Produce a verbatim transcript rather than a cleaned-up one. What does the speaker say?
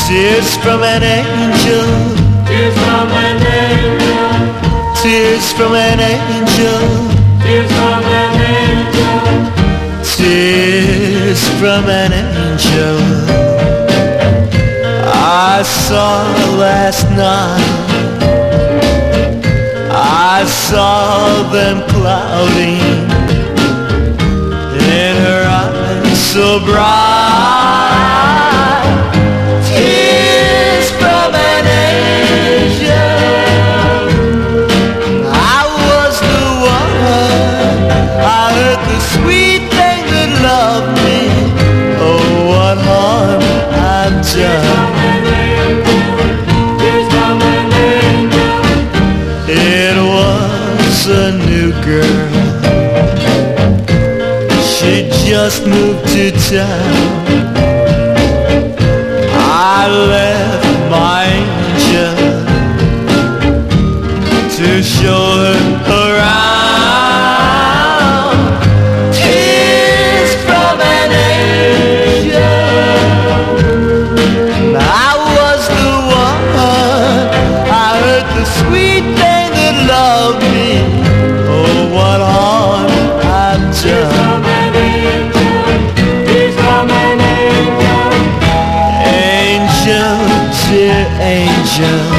Tears from an angel. Tears from an angel. Tears from an angel. Tears from an angel. Tears from an angel. I saw last night. I saw them clouding in her eyes so bright. Tears from an angel. I was the one. I heard the sweet thing that loved me. Oh, what harm I've done. It was a new girl. She just moved to town. I left my angel to show her around. Tears from an angel. I was the one. I heard the sweet thing that loved me. Oh, what harm I've done. Angel, dear angel.